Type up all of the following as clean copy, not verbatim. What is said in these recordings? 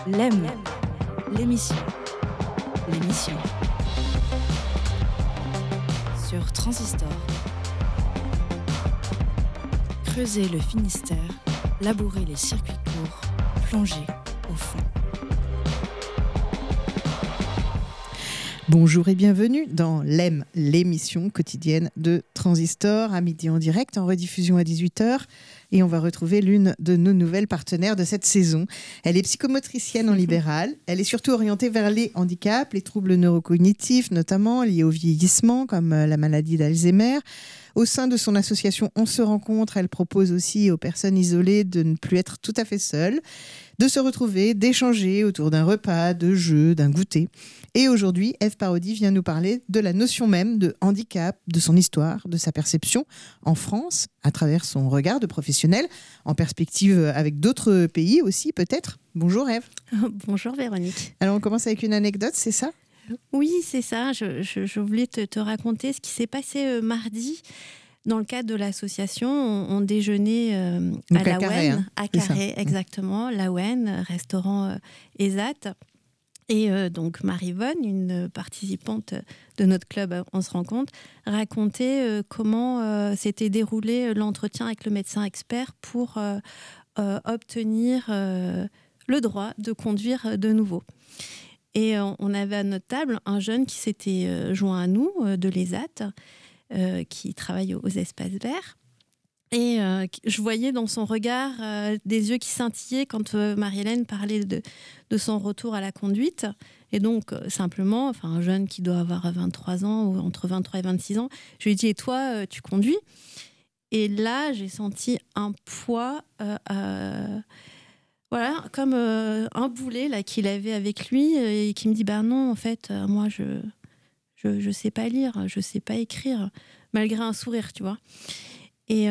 L'EM, l'émission. Sur Transistor. Creuser le Finistère, labourer les circuits courts, plonger au fond. Bonjour et bienvenue dans l'EM, l'émission quotidienne de Transistor, à midi en direct, en rediffusion à 18h. Et on va retrouver l'une de nos nouvelles partenaires de cette saison. Elle est psychomotricienne en libéral. Elle est surtout orientée vers les handicaps, les troubles neurocognitifs, notamment liés au vieillissement, comme la maladie d'Alzheimer. Au sein de son association On se rencontre, elle propose aussi aux personnes isolées de ne plus être tout à fait seules, de se retrouver, d'échanger autour d'un repas, de jeux, d'un goûter. Et aujourd'hui, Ève Parodi vient nous parler de la notion même de handicap, de son histoire, de sa perception en France, à travers son regard de professionnel, en perspective avec d'autres pays aussi peut-être. Bonjour Ève. Bonjour Véronique. Alors on commence avec une anecdote, c'est ça ? Oui, c'est ça. Je voulais te raconter ce qui s'est passé mardi. Dans le cadre de l'association, on déjeunait à La Wen, à Carré, exactement, La Wen, restaurant ESAT. Et donc Marie-Vonne, une participante de notre club On se rencontre, racontait comment s'était déroulé l'entretien avec le médecin expert pour obtenir le droit de conduire de nouveau. Et on avait à notre table un jeune qui s'était joint à nous de l'ESAT, qui travaille aux espaces verts. Et je voyais dans son regard des yeux qui scintillaient quand Marie-Hélène parlait de son retour à la conduite. Et donc, simplement, un jeune qui doit avoir 23 ans, ou entre 23 et 26 ans, je lui ai dit « Et toi, tu conduis ?» Et là, j'ai senti un poids, comme un boulet là, qu'il avait avec lui, et qui me dit « non, en fait, moi, je sais pas lire, je sais pas écrire », malgré un sourire, tu vois. Et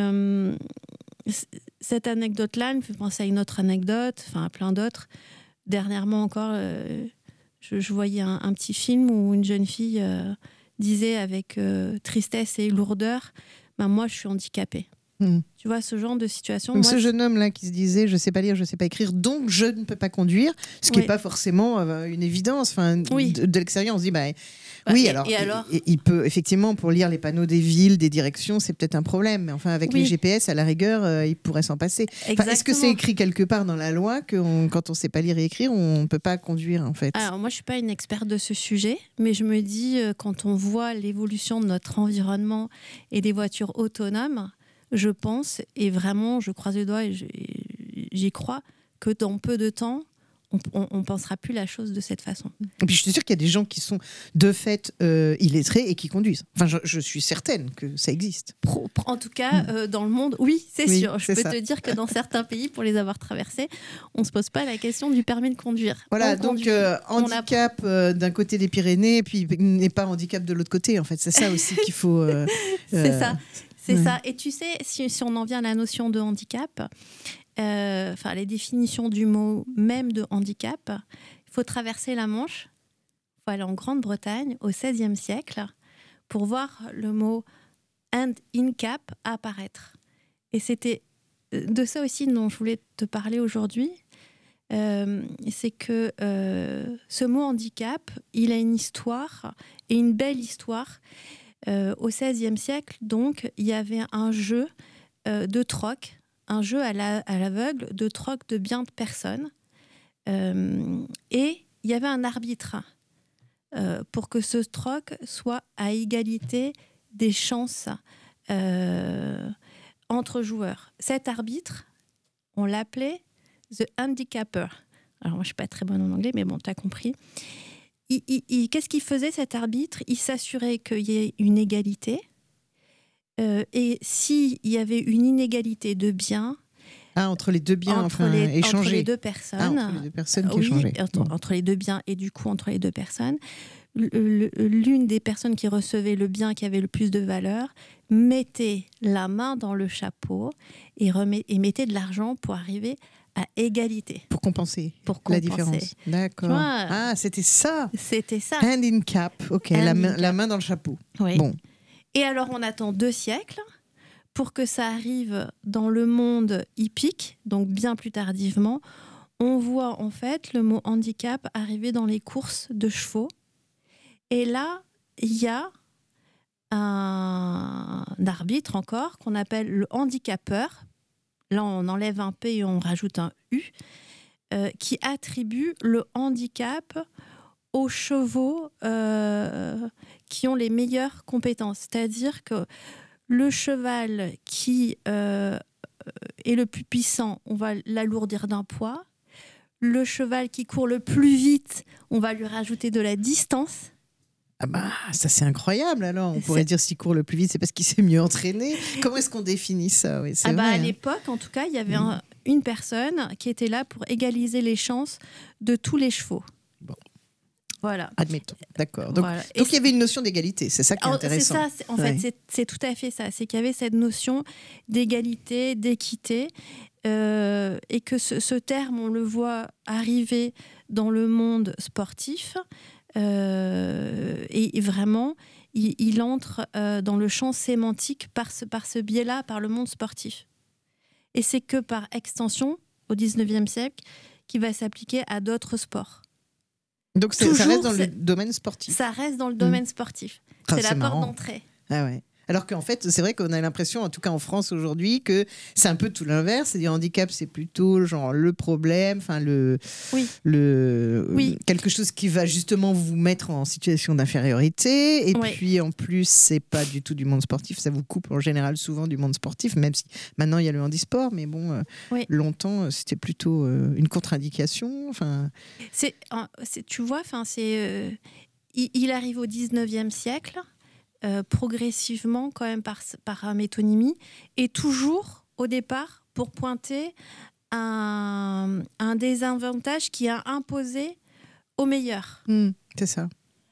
cette anecdote-là, elle me fait penser à une autre anecdote, à plein d'autres. Dernièrement encore, je voyais un petit film où une jeune fille disait avec tristesse et lourdeur « moi, je suis handicapée ». Tu vois, ce genre de situation. Donc ce jeune homme-là qui se disait « je sais pas lire, je sais pas écrire, donc je ne peux pas conduire », ce qui n'est pas forcément une évidence. De l'extérieur, on se dit il peut, effectivement, pour lire les panneaux des villes, des directions, c'est peut-être un problème. Mais avec les GPS, à la rigueur, il pourrait s'en passer. Est-ce que c'est écrit quelque part dans la loi que quand on ne sait pas lire et écrire, on ne peut pas conduire, en fait ? Alors, moi, je ne suis pas une experte de ce sujet, mais je me dis, quand on voit l'évolution de notre environnement et des voitures autonomes, je pense, et vraiment, je croise les doigts et j'y crois, que dans peu de temps, on ne pensera plus la chose de cette façon. Et puis je suis sûre qu'il y a des gens qui sont de fait illettrés et qui conduisent. Je suis certaine que ça existe. En tout cas, dans le monde, oui, c'est sûr. Je peux te dire que dans certains pays, pour les avoir traversés, on ne se pose pas la question du permis de conduire. Voilà, handicap d'un côté des Pyrénées, et puis n'est pas handicap de l'autre côté. En fait, c'est ça aussi qu'il faut... C'est ça. C'est ça. Et tu sais, si on en vient à la notion de handicap, les définitions du mot même de handicap, il faut traverser la Manche, il faut aller en Grande-Bretagne au XVIe siècle pour voir le mot handicap apparaître. Et c'était de ça aussi dont je voulais te parler aujourd'hui. C'est que ce mot handicap, il a une histoire, et une belle histoire. Au XVIe siècle, donc, il y avait un jeu de troc, un jeu à l'aveugle de troc de biens de personnes. Et il y avait un arbitre pour que ce troc soit à égalité des chances entre joueurs. Cet arbitre, on l'appelait The Handicapper. Alors moi, je ne suis pas très bonne en anglais, mais bon, tu as compris. Qu'est-ce qu'il faisait, cet arbitre ? Il s'assurait qu'il y ait une égalité. Et s'il y avait une inégalité de biens... entre les deux biens, échangés. Entre les deux personnes. Entre les deux personnes qui échangeaient. Entre les deux biens et du coup, entre les deux personnes. L'une des personnes qui recevait le bien qui avait le plus de valeur mettait la main dans le chapeau et mettait de l'argent pour arriver à égalité. Pour compenser la différence. D'accord. C'était ça. C'était ça. Handicap. Ok, la main dans le chapeau. Oui. Bon. Et alors, on attend 2 siècles pour que ça arrive dans le monde hippique, donc bien plus tardivement. on voit en fait le mot handicap arriver dans les courses de chevaux. Et là, il y a un arbitre encore qu'on appelle le handicapeur. Là, on enlève un P et on rajoute un U, qui attribue le handicap aux chevaux qui ont les meilleures compétences. C'est-à-dire que le cheval qui est le plus puissant, on va l'alourdir d'un poids. Le cheval qui court le plus vite, on va lui rajouter de la distance. Ah bah, ça c'est incroyable alors. On pourrait dire s'il court le plus vite, c'est parce qu'il s'est mieux entraîné. Comment est-ce qu'on définit ça? Oui, c'est vrai, à l'époque, en tout cas, il y avait une personne qui était là pour égaliser les chances de tous les chevaux. Bon. Voilà. Admettons, d'accord. Donc il y avait une notion d'égalité, c'est ça qui est intéressant. C'est ça, en fait, c'est tout à fait ça. C'est qu'il y avait cette notion d'égalité, d'équité, et que ce terme, on le voit arriver dans le monde sportif. Et vraiment, il entre dans le champ sémantique par ce biais-là, par le monde sportif. Et c'est que par extension, au XIXe siècle, qui va s'appliquer à d'autres sports. Donc ça reste dans le domaine sportif. Ça reste dans le domaine sportif. C'est la porte d'entrée. Ah ouais. Alors qu'en fait, c'est vrai qu'on a l'impression, en tout cas en France aujourd'hui, que c'est un peu tout l'inverse. C'est-à-dire handicap, c'est plutôt genre le problème, enfin quelque chose qui va justement vous mettre en situation d'infériorité. Et puis en plus, c'est pas du tout du monde sportif. Ça vous coupe en général souvent du monde sportif, même si maintenant il y a le handisport, mais bon, longtemps c'était plutôt une contre-indication. Enfin, tu vois, il arrive au 19e siècle. Progressivement quand même par métonymie, et toujours au départ pour pointer un désavantage qui a imposé aux meilleurs. C'est ça.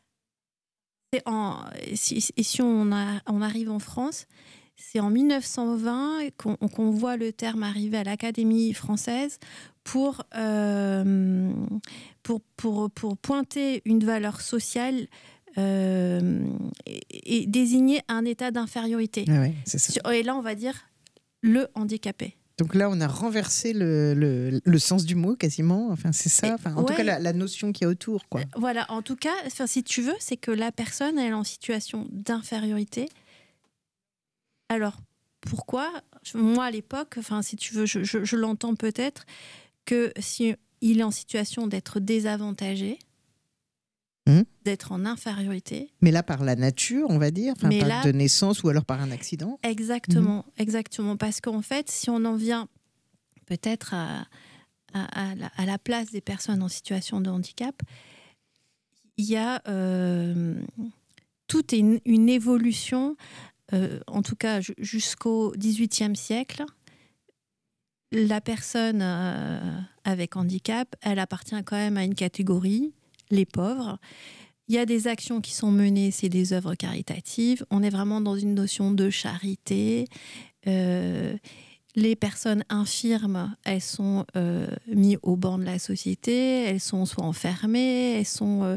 Si on arrive en France, c'est en 1920 qu'on voit le terme arriver à l'Académie française pour pointer une valeur sociale et désigner un état d'infériorité. Ah ouais, c'est ça. Et là, on va dire le handicapé. Donc là, on a renversé le sens du mot quasiment. Enfin, c'est ça. Enfin, en tout cas, la notion qu'il y a autour, quoi. Voilà. En tout cas, si tu veux, c'est que la personne elle est en situation d'infériorité. Alors, pourquoi ? Moi, à l'époque, si tu veux, je l'entends peut-être que si il est en situation d'être désavantagé, d'être en infériorité. Mais là, par la nature, on va dire, de naissance ou alors par un accident. Exactement, exactement. Parce qu'en fait, si on en vient peut-être à la place des personnes en situation de handicap, il y a toute une évolution, en tout cas jusqu'au XVIIIe siècle. La personne avec handicap, elle appartient quand même à une catégorie, les pauvres. Il y a des actions qui sont menées, c'est des œuvres caritatives. On est vraiment dans une notion de charité. Les personnes infirmes, elles sont mises au banc de la société, elles sont soit enfermées, elles sont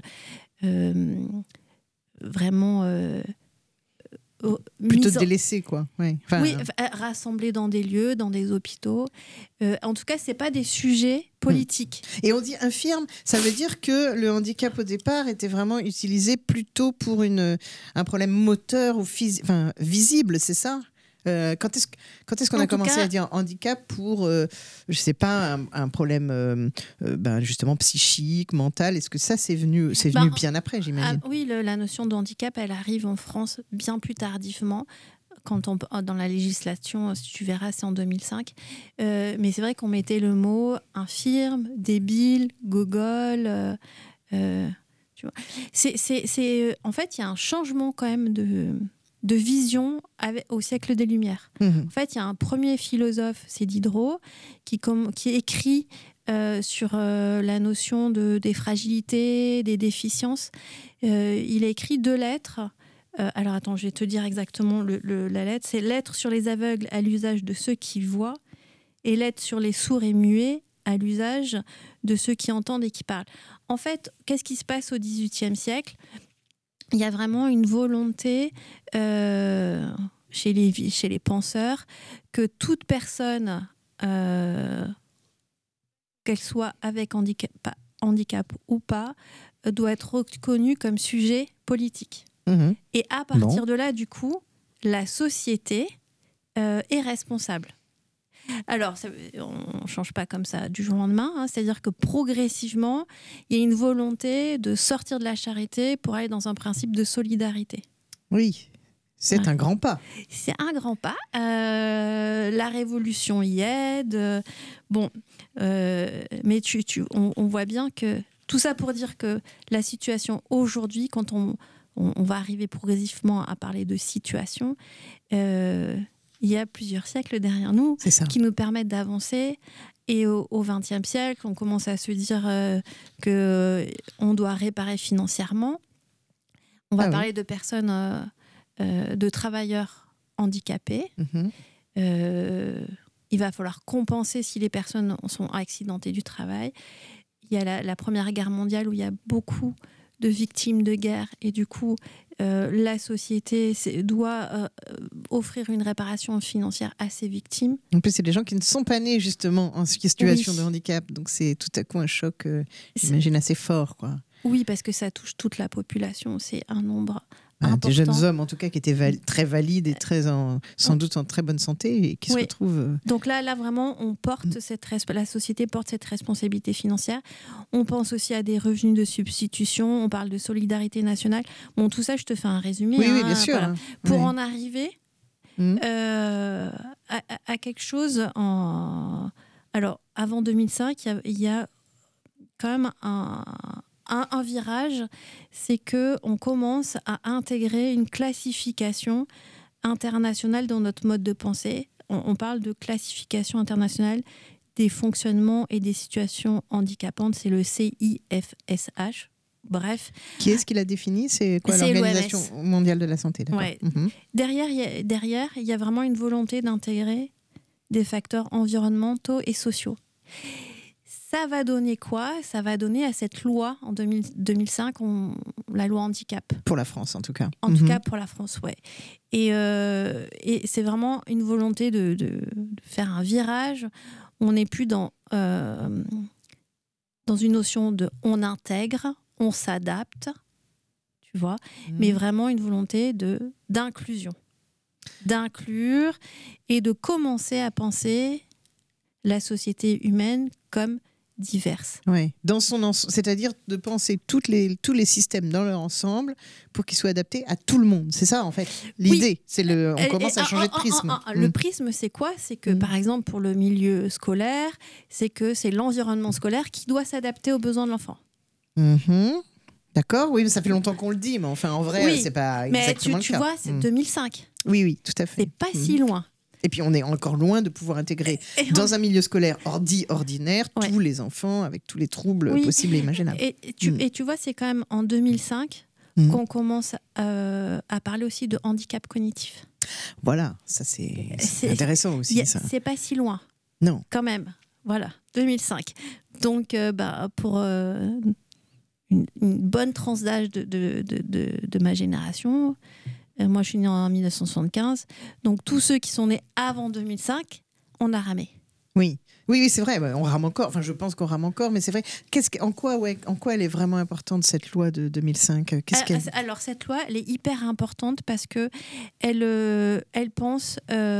vraiment... plutôt délaissées, quoi. Ouais. Rassemblées dans des lieux, dans des hôpitaux. En tout cas, c'est pas des sujets politiques. Et on dit infirme, ça veut dire que le handicap au départ était vraiment utilisé plutôt pour un problème moteur ou visible, c'est ça ? Quand est-ce qu'on a commencé à dire handicap pour, je sais pas, un problème justement psychique, mental? Est-ce que ça c'est venu bien après, j'imagine? Oui, la notion de handicap, elle arrive en France bien plus tardivement. Dans la législation, si tu verras, c'est en 2005. Mais c'est vrai qu'on mettait le mot infirme, débile, gogol. Tu vois. En fait, il y a un changement quand même de vision au siècle des Lumières. En fait, il y a un premier philosophe, c'est Diderot, qui écrit sur la notion des fragilités, des déficiences. Il a écrit 2 lettres. Alors attends, je vais te dire exactement la lettre. C'est lettre sur les aveugles à l'usage de ceux qui voient et lettre sur les sourds et muets à l'usage de ceux qui entendent et qui parlent. En fait, qu'est-ce qui se passe au XVIIIe siècle ? Il y a vraiment une volonté chez les penseurs que toute personne qu'elle soit avec handicap ou pas, doit être reconnue comme sujet politique. Et à partir de là, du coup, la société est responsable. Alors, on ne change pas comme ça du jour au lendemain, hein, c'est-à-dire que progressivement, il y a une volonté de sortir de la charité pour aller dans un principe de solidarité. Oui, c'est un grand pas. C'est un grand pas. La révolution y aide. Mais on voit bien que tout ça pour dire que la situation aujourd'hui, quand on va arriver progressivement à parler de situation, il y a plusieurs siècles derrière nous qui nous permettent d'avancer. Et au XXe siècle, on commence à se dire qu'on doit réparer financièrement. On va parler de personnes, de travailleurs handicapés. Il va falloir compenser si les personnes sont accidentées du travail. Il y a la Première Guerre mondiale où il y a beaucoup de victimes de guerre et du coup, la société doit offrir une réparation financière à ces victimes. En plus, c'est des gens qui ne sont pas nés justement en situation de handicap, donc c'est tout à coup un choc, j'imagine, assez fort, quoi. Oui, parce que ça touche toute la population, c'est un nombre important. Des jeunes hommes, en tout cas, qui étaient très valides et sans doute en très bonne santé et qui se retrouvent... Donc là, vraiment, on porte la société porte cette responsabilité financière. On pense aussi à des revenus de substitution. On parle de solidarité nationale. Bon, tout ça, je te fais un résumé. Oui, bien sûr. Voilà. Pour en arriver à quelque chose... Alors, avant 2005, il y a quand même un virage, c'est qu'on commence à intégrer une classification internationale dans notre mode de pensée. On parle de classification internationale des fonctionnements et des situations handicapantes, c'est le CIFSH. Bref. Qui est-ce qui l'a défini ? C'est quoi, l'Organisation mondiale de la santé, d'accord. Ouais. Derrière, il y a vraiment une volonté d'intégrer des facteurs environnementaux et sociaux. Ça va donner quoi ? Ça va donner à cette loi en 2005, la loi handicap. Pour la France, en tout cas. En tout cas, pour la France, ouais. Et c'est vraiment une volonté de faire un virage. On n'est plus dans une notion de on intègre, on s'adapte, tu vois, mais vraiment une volonté d'inclusion. D'inclure et de commencer à penser la société humaine comme diverses. Oui, c'est-à-dire de penser tous les systèmes dans leur ensemble pour qu'ils soient adaptés à tout le monde. C'est ça, en fait, l'idée. On commence à changer de prisme. Le prisme, c'est quoi ? C'est que, par exemple, pour le milieu scolaire, c'est l'environnement scolaire qui doit s'adapter aux besoins de l'enfant. D'accord, oui, mais ça fait longtemps qu'on le dit, mais enfin, en vrai, c'est pas exactement le cas. Mais tu vois, c'est 2005. Oui, tout à fait. C'est pas si loin. Et puis, on est encore loin de pouvoir intégrer dans un milieu scolaire ordinaire tous les enfants avec tous les troubles possibles et imaginables. Et tu vois, c'est quand même en 2005 qu'on commence à parler aussi de handicap cognitif. Voilà, ça c'est intéressant aussi. C'est pas si loin. Non. Quand même. Voilà, 2005. Donc, pour une bonne tranche d'âge de ma génération... Moi, je suis née en 1975. Donc, tous ceux qui sont nés avant 2005, on a ramé. Oui, c'est vrai. On rame encore. Enfin, je pense qu'on rame encore, mais c'est vrai. En quoi elle est vraiment importante, cette loi de 2005 ? Alors, cette loi, elle est hyper importante parce que elle pense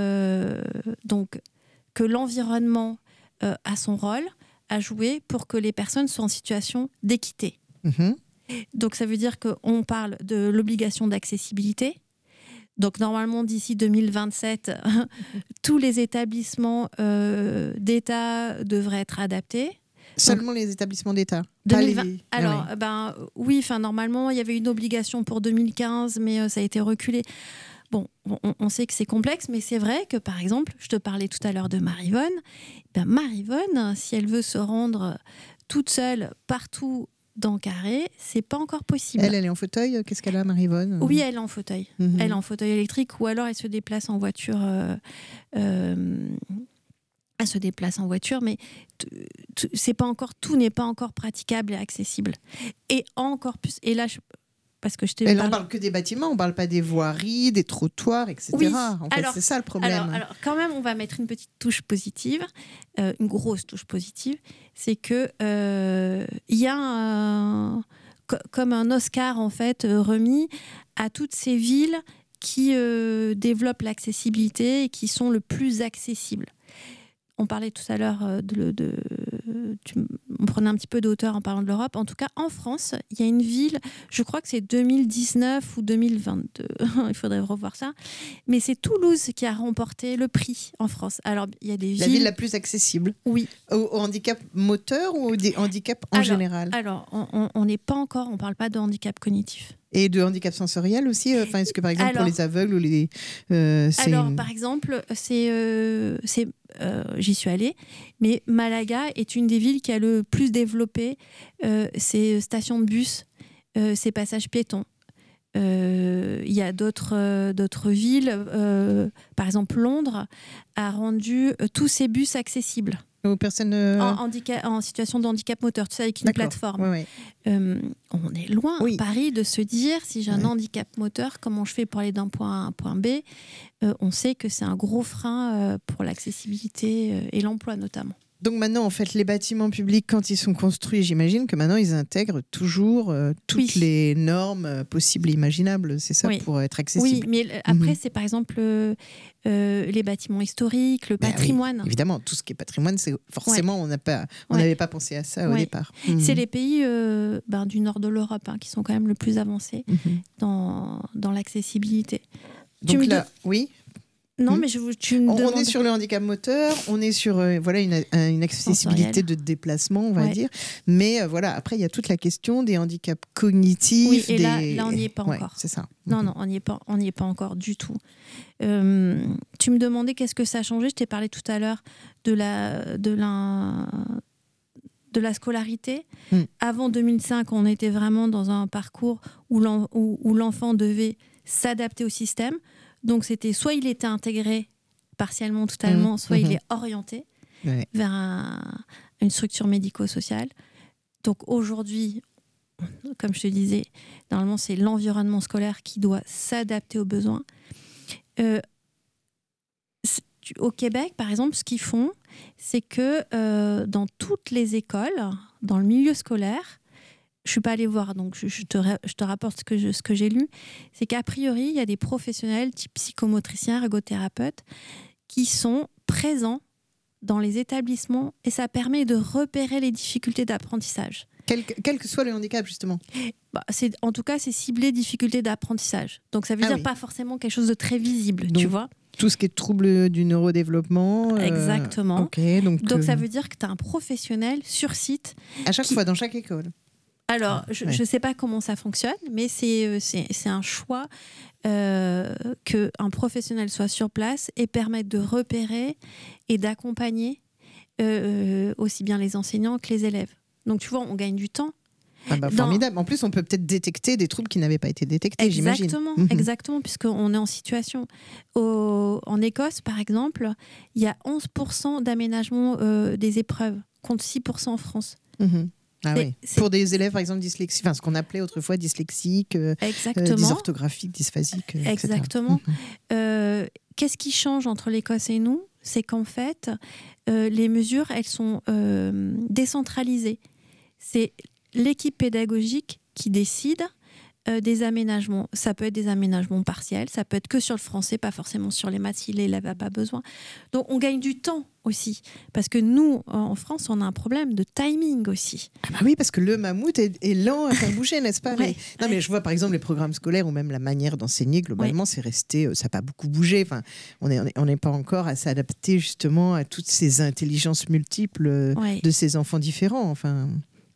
donc que l'environnement a son rôle à jouer pour que les personnes soient en situation d'équité. Donc, ça veut dire qu'on parle de l'obligation d'accessibilité. Donc, normalement, d'ici 2027, tous les établissements d'État devraient être adaptés. Seulement les établissements d'État. Alors, oui, normalement, il y avait une obligation pour 2015, mais ça a été reculé. Bon, on sait que c'est complexe, mais c'est vrai que, par exemple, je te parlais tout à l'heure de Maryvonne. Maryvonne, si elle veut se rendre toute seule partout dans Carré, c'est pas encore possible. Elle est en fauteuil. Qu'est-ce qu'elle a, Maryvonne ? Oui, elle est en fauteuil. Elle est en fauteuil électrique, ou alors elle se déplace en voiture. Elle se déplace en voiture, mais tout n'est pas encore praticable et accessible. Et encore plus. Et là, Parce que on ne parle que des bâtiments, on ne parle pas des voiries, des trottoirs, etc. Oui. En fait, c'est ça le problème. Alors, quand même, on va mettre une petite touche positive, une grosse touche positive. C'est que il y a comme un Oscar en fait remis à toutes ces villes qui développent l'accessibilité et qui sont le plus accessibles. On parlait tout à l'heure on prenait un petit peu de hauteur en parlant de l'Europe. En tout cas, en France, il y a une ville, je crois que c'est 2019 ou 2022, il faudrait revoir ça, mais c'est Toulouse qui a remporté le prix en France. Alors, il y a des villes... La ville la plus accessible. Oui. Au handicap moteur ou au handicap en général? Alors, on n'est pas encore, on ne parle pas de handicap cognitif. Et de handicap sensoriel aussi. Est-ce que par exemple pour les aveugles ou les par exemple, j'y suis allée, mais Malaga est une des villes qui a le plus développé ses stations de bus, ses passages piétons. Il y a d'autres villes, par exemple Londres a rendu tous ses bus accessibles. Aux personnes en situation de handicap moteur, tu sais, avec une plateforme. Ouais. On est loin, Paris, de se dire si j'ai un handicap moteur, comment je fais pour aller d'un point A à un point B. On sait que c'est un gros frein pour l'accessibilité et l'emploi notamment. Donc maintenant, en fait, les bâtiments publics, quand ils sont construits, j'imagine que maintenant, ils intègrent toujours toutes les normes possibles et imaginables. C'est ça, pour être accessible. Oui, mais après, c'est par exemple les bâtiments historiques, le patrimoine. Oui, évidemment, tout ce qui est patrimoine, c'est forcément, on n'avait pas pensé à ça au départ. C'est les pays du nord de l'Europe qui sont quand même le plus avancés dans l'accessibilité. Donc là, oui. Non, mais tu me demandes... On est sur le handicap moteur, on est sur une accessibilité de déplacement, on va dire. Mais après, il y a toute la question des handicaps cognitifs. Oui, et là on n'y est pas encore. C'est ça. Non, on n'y est pas encore du tout. Tu me demandais qu'est-ce que ça a changé. Je t'ai parlé tout à l'heure de la scolarité. Avant 2005, on était vraiment dans un parcours où l'enfant devait s'adapter au système. Donc, c'était soit il était intégré partiellement, totalement, soit il est orienté vers une structure médico-sociale. Donc, aujourd'hui, comme je te disais, normalement, c'est l'environnement scolaire qui doit s'adapter aux besoins. Au Québec, par exemple, ce qu'ils font, c'est que dans toutes les écoles, dans le milieu scolaire, je ne suis pas allée voir, donc je te rapporte ce que j'ai lu, c'est qu'a priori, il y a des professionnels type psychomotriciens, ergothérapeutes, qui sont présents dans les établissements et ça permet de repérer les difficultés d'apprentissage. Quel que soit le handicap, justement. En tout cas, c'est ciblé difficultés d'apprentissage. Donc ça veut dire pas forcément quelque chose de très visible, donc, tu vois. Tout ce qui est trouble du neurodéveloppement. Exactement. Donc ça veut dire que tu as un professionnel sur site. À chaque fois, dans chaque école. Alors, je ne sais pas comment ça fonctionne, mais c'est un choix qu'un professionnel soit sur place et permette de repérer et d'accompagner aussi bien les enseignants que les élèves. Donc, tu vois, on gagne du temps. Formidable. En plus, on peut peut-être détecter des troubles qui n'avaient pas été détectés, j'imagine. Exactement, puisqu'on est en situation. En Écosse, par exemple, il y a 11% d'aménagement des épreuves, contre 6% en France. Pour des élèves, par exemple, dyslexiques, ce qu'on appelait autrefois dyslexiques, dysorthographiques, dysphasiques, Exactement. Qu'est-ce qui change entre l'Écosse et nous ? C'est qu'en fait, les mesures, elles sont décentralisées. C'est l'équipe pédagogique qui décide des aménagements. Ça peut être des aménagements partiels, ça peut être que sur le français, pas forcément sur les maths si l'élève n'a pas besoin. Donc on gagne du temps aussi, parce que nous, en France, on a un problème de timing aussi. Oui, parce que le mammouth est lent à faire bouger, n'est-ce pas? Mais je vois par exemple les programmes scolaires ou même la manière d'enseigner, globalement, c'est resté, ça n'a pas beaucoup bougé. Enfin, on n'est pas encore à s'adapter justement à toutes ces intelligences multiples de ces enfants différents. Enfin...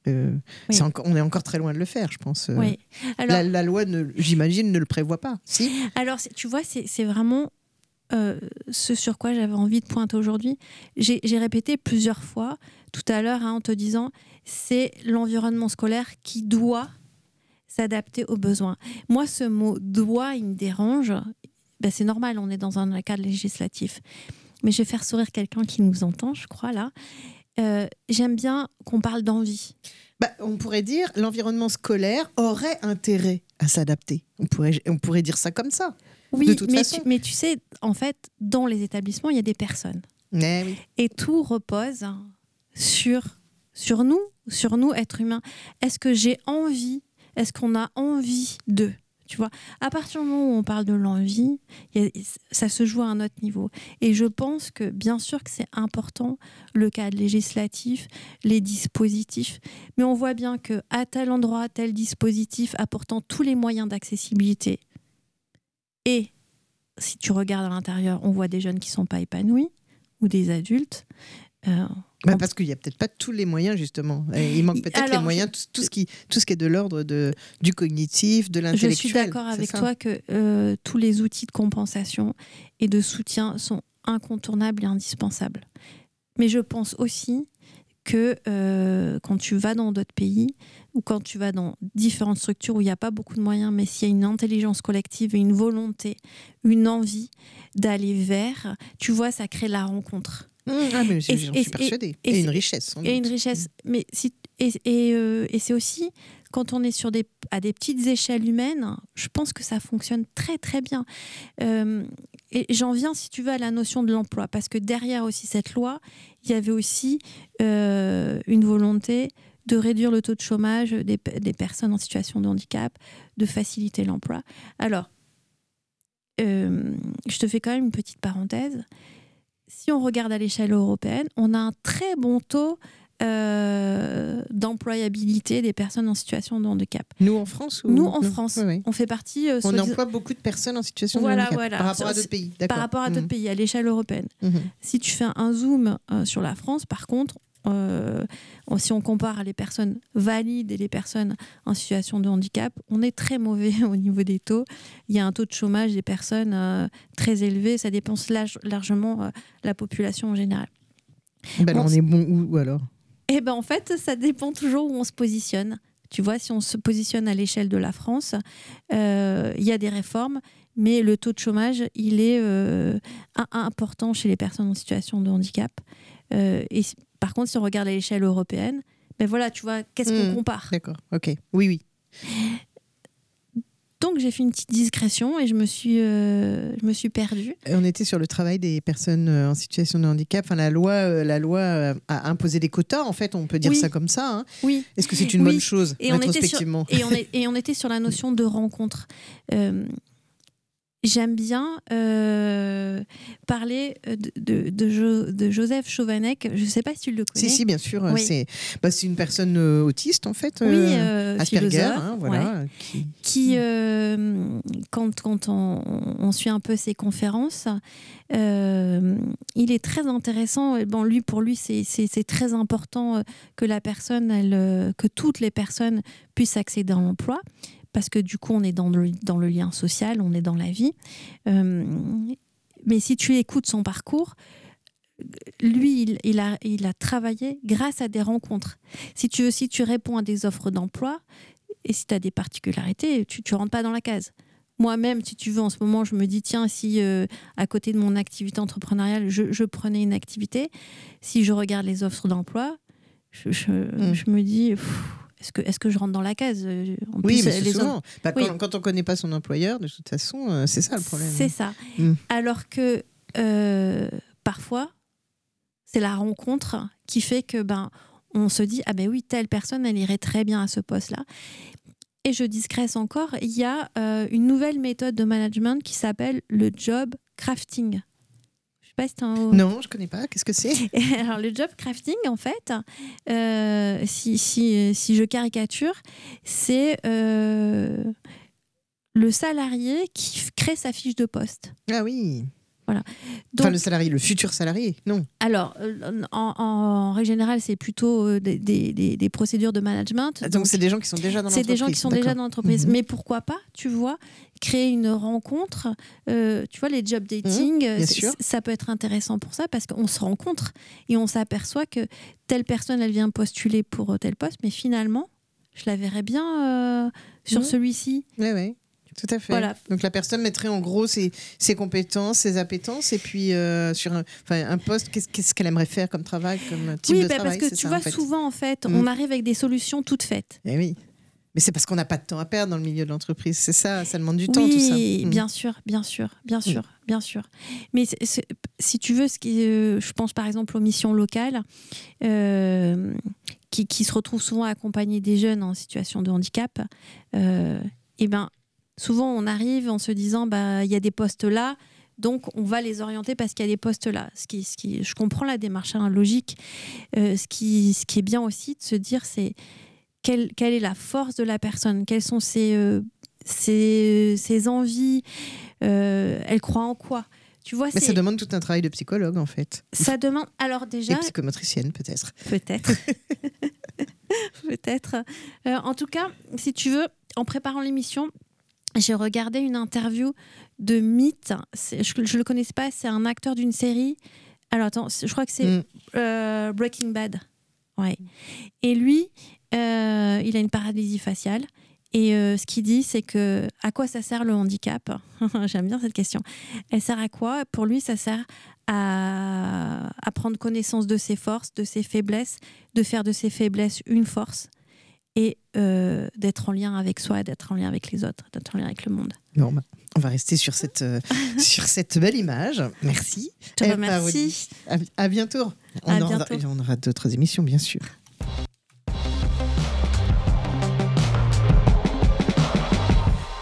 on est encore très loin de le faire, je pense. Alors, la loi, j'imagine, ne le prévoit pas. Si. Alors, tu vois, c'est vraiment ce sur quoi j'avais envie de pointer aujourd'hui. J'ai répété plusieurs fois tout à l'heure en te disant c'est l'environnement scolaire qui doit s'adapter aux besoins. Moi, ce mot « doit », il me dérange. C'est normal, on est dans un cadre législatif. Mais je vais faire sourire quelqu'un qui nous entend, je crois, là. J'aime bien qu'on parle d'envie. On pourrait dire l'environnement scolaire aurait intérêt à s'adapter. On pourrait dire ça comme ça. Oui, de toute façon. Mais tu sais, en fait, dans les établissements, il y a des personnes. Oui. Et tout repose sur nous, êtres humains. Est-ce que j'ai envie? Est-ce qu'on a envie d'eux? Tu vois, à partir du moment où on parle de l'envie, ça se joue à un autre niveau. Et je pense que, bien sûr que c'est important, le cadre législatif, les dispositifs, mais on voit bien qu'à tel endroit, tel dispositif, apportant tous les moyens d'accessibilité, et si tu regardes à l'intérieur, on voit des jeunes qui ne sont pas épanouis, ou des adultes. Parce qu'il n'y a peut-être pas tous les moyens, justement. Il manque peut-être les moyens, tout ce qui est de l'ordre du cognitif, de l'intellectuel. Je suis d'accord avec toi que tous les outils de compensation et de soutien sont incontournables et indispensables. Mais je pense aussi que quand tu vas dans d'autres pays ou quand tu vas dans différentes structures où il n'y a pas beaucoup de moyens, mais s'il y a une intelligence collective et une volonté, une envie d'aller vers, tu vois, ça crée la rencontre. Mais j'en suis persuadée. Et une richesse. Et une richesse. Mais et c'est aussi, quand on est à des petites échelles humaines, je pense que ça fonctionne très très bien. Et j'en viens, si tu veux, à la notion de l'emploi. Parce que derrière aussi cette loi, il y avait aussi une volonté de réduire le taux de chômage des personnes en situation de handicap, de faciliter l'emploi. Alors, je te fais quand même une petite parenthèse. Si on regarde à l'échelle européenne, on a un très bon taux d'employabilité des personnes en situation de handicap. Nous en France Nous en France, oui. On fait partie... on emploie beaucoup de personnes en situation de handicap par rapport à d'autres pays. Par rapport à d'autres pays, à l'échelle européenne. Si tu fais un zoom sur la France, par contre, si on compare les personnes valides et les personnes en situation de handicap, on est très mauvais au niveau des taux. Il y a un taux de chômage des personnes très élevé, ça dépense largement la population en général. On est bon où alors? En fait, ça dépend toujours où on se positionne. Tu vois, si on se positionne à l'échelle de la France, il y a des réformes, mais le taux de chômage, il est important chez les personnes en situation de handicap. Et par contre, si on regarde à l'échelle européenne, voilà, tu vois, qu'est-ce qu'on compare? D'accord, ok, oui. Donc j'ai fait une petite discrétion et je me suis perdue. On était sur le travail des personnes en situation de handicap. Enfin, la loi a imposé des quotas, en fait, on peut dire ça comme ça. Hein. Oui. Est-ce que c'est une bonne chose, rétrospectivement? Et on était sur la notion de rencontre. J'aime bien parler de Joseph Chovanec. Je ne sais pas si tu le connais. Si, bien sûr. Oui. C'est une personne autiste, en fait. Asperger, voilà. Qui quand on suit un peu ses conférences, il est très intéressant. Pour lui, c'est très important que que toutes les personnes puissent accéder à l'emploi. Parce que du coup, on est dans le lien social, on est dans la vie. Mais si tu écoutes son parcours, lui, il a travaillé grâce à des rencontres. Si tu réponds à des offres d'emploi, et si tu as des particularités, tu ne rentres pas dans la case. Moi-même, si tu veux, en ce moment, je me dis, tiens, si à côté de mon activité entrepreneuriale, je prenais une activité, si je regarde les offres d'emploi, je me dis... Est-ce que je rentre dans la case? Oui, mais c'est souvent. Quand on ne connaît pas son employeur, de toute façon, c'est ça le problème. C'est ça. Alors que parfois, c'est la rencontre qui fait que on se dit, oui, telle personne, elle irait très bien à ce poste-là. Et je discrète encore, il y a une nouvelle méthode de management qui s'appelle le job crafting. Non, je ne connais pas. Qu'est-ce que c'est? Alors, le job crafting, en fait, si je caricature, c'est le salarié qui crée sa fiche de poste. Ah oui. Voilà. Donc, le futur salarié, non. Alors, en règle générale, c'est plutôt des procédures de management. Donc, c'est des gens qui sont déjà dans l'entreprise. C'est des gens qui sont déjà dans l'entreprise. Mais pourquoi pas, tu vois, créer une rencontre, tu vois, les job dating, ça peut être intéressant pour ça parce qu'on se rencontre et on s'aperçoit que telle personne, elle vient postuler pour tel poste, mais finalement, je la verrais bien sur celui-ci. Oui. Tout à fait. Voilà. Donc la personne mettrait en gros ses compétences, ses appétences, et puis sur un poste, qu'est-ce qu'elle aimerait faire comme travail, comme type de travail. Parce que tu vois, souvent en fait, on arrive avec des solutions toutes faites. Et oui. Mais c'est parce qu'on n'a pas de temps à perdre dans le milieu de l'entreprise, c'est ça demande du temps, tout ça. Oui, bien sûr. Mais si tu veux, je pense par exemple aux missions locales, qui se retrouvent souvent à accompagner des jeunes en situation de handicap. Et souvent on arrive en se disant, il y a des postes là, donc on va les orienter parce qu'il y a des postes là. Je comprends la démarche logique. Ce qui est bien aussi de se dire, c'est quelle est la force de la personne, quelles sont ses envies, elle croit en quoi. Tu vois, mais ça demande tout un travail de psychologue en fait. Ça demande, alors déjà... Et psychomotricienne peut-être. Peut-être. En tout cas, si tu veux, en préparant l'émission, j'ai regardé une interview de Meet. Je le connaissais pas, c'est un acteur d'une série. Alors attends, je crois que c'est Breaking Bad. Ouais. Et lui, il a une paralysie faciale. Et ce qu'il dit, c'est que à quoi ça sert le handicap ? J'aime bien cette question. Elle sert à quoi ? Pour lui, ça sert à prendre connaissance de ses forces, de ses faiblesses, de faire de ses faiblesses une force et d'être en lien avec soi, d'être en lien avec les autres, d'être en lien avec le monde. Bon, on va rester sur cette belle image. Merci. Je te remercie. À bientôt. On aura d'autres émissions, bien sûr.